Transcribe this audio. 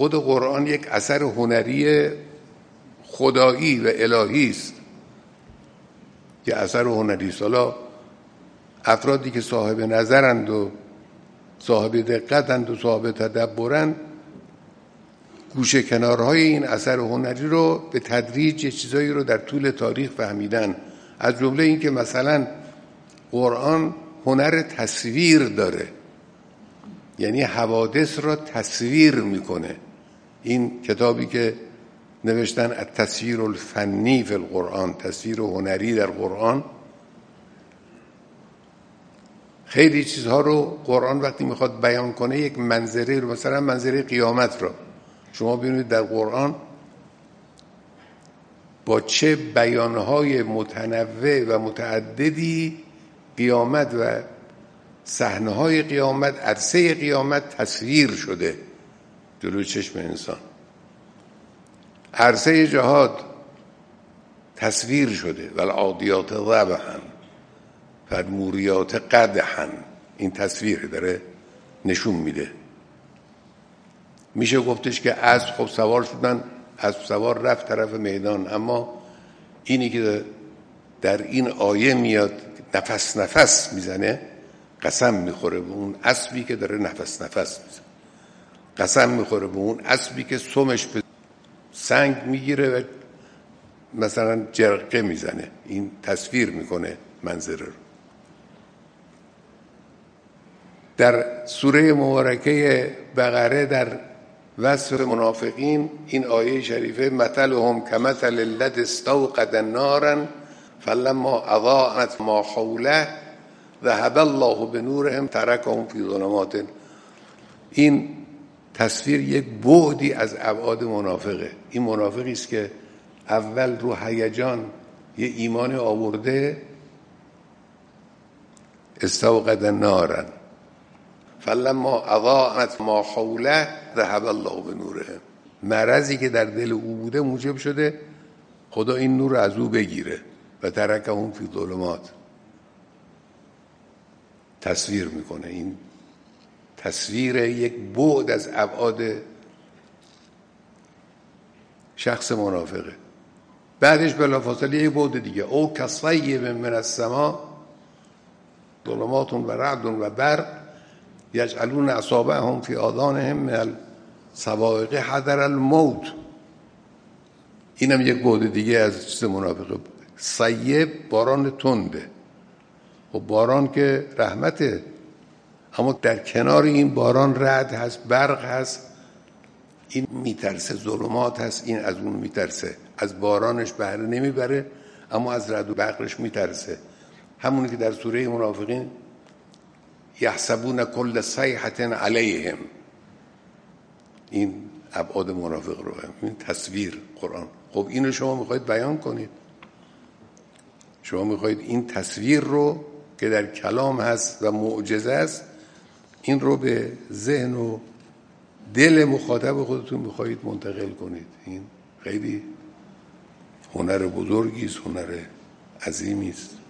خود قرآن یک اثر هنری خدایی و الهی است، یه اثر هنری است. حالا افرادی که صاحب نظرند و صاحب دقتند و صاحب تدبرند گوشه کنارهای این اثر هنری رو به تدریج یه چیزایی رو در طول تاریخ فهمیدن. از جمله این که مثلا قرآن هنر تصویر داره، یعنی حوادث را تصویر میکنه. این کتابی که نوشتن التصویر الفنی فی القرآن، تصویر هنری در قرآن، خیلی چیزها رو قرآن وقتی میخواد بیان کنه یک منظره رو، مثلا منظره قیامت رو شما ببینید در قرآن با چه بیانهای متنوع و متعددی قیامت و صحنه‌های قیامت، عرصه قیامت تصویر شده جلوی چشم انسان. عرصه جهاد تصویر شده، والعادیات ضبحا فالموریات قدحا. این تصویر داره نشون میده. میشه گفتش که اسب خب سوار شدن، اسب سوار رفت طرف میدان، اما اینی که در این آیه میاد نفس نفس میزنه، قسم میخوره به اون اسبی که داره نفس نفس میزنه، قسم میخوره به اون اسبی که سمش به سنگ میگیره و مثلا جرقه میزنه. این تصویر میکنه منظره رو. در سوره مبارکه بقره در وصف منافقین این آیه شریفه مثلهم کمثل الذی استوقد نارا فلما اضاءت ما حوله ذهب الله بنورهم ترکهم فی ظلمات. این تصویر یک بعدی از ابعاد منافقه. این منافقی است که اول رو هیجان یه ایمان آورده، استوقد نارا فلما اضاءت ما حوله ذهب الله بنورهم. مرضی که در دل او بوده موجب شده خدا این نور از او بگیره و ترکهم فی ظلمات. تصویر میکنه. این تصویر یک بعد از ابعاد شخص منافقه. بعدش بلافاصله یک بعد دیگه، او کصیب من السماء ظلمات و رعد و برق یجعلون اصابعهم فی آذانهم من الصواعق حذر الموت. اینم یک بعد دیگه از چیز منافقه. صیب باران تنده و باران که رحمته، اما در کنار این باران رعد هست، برق هست. این میترسه، ظلمات هست، این از اون میترسه، از بارانش بهره نمیبره اما از رعد و برقش میترسه. همونی که در سوره منافقین یحسبون کل صیحة علیهم. این ابعاد منافق رو، این تصویر قرآن. خب اینو شما میخواید بیان کنید، شما میخواید این تصویر رو که در کلام هست و معجزه است، این رو به ذهن و دل مخاطب خودتون میخواید منتقل کنید. این خیلی هنر بزرگی است، هنر عظیمی است.